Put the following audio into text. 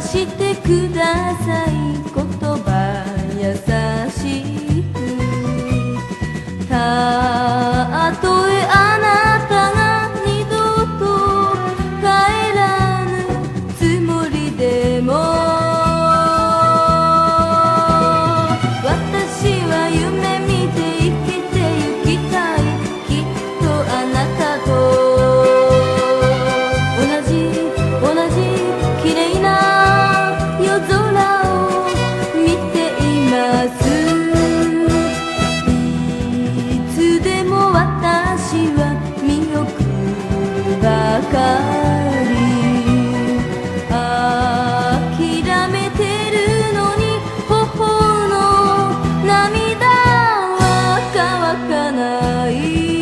してください、言葉優しく。たとえあなたが二度と帰らぬつもりでも、私は夢見て生きてゆきたい。きっとあなたと同じ綺麗な夜空を見ています。いつでも私は見送るばかり。諦めてるのに頬の涙は乾かない。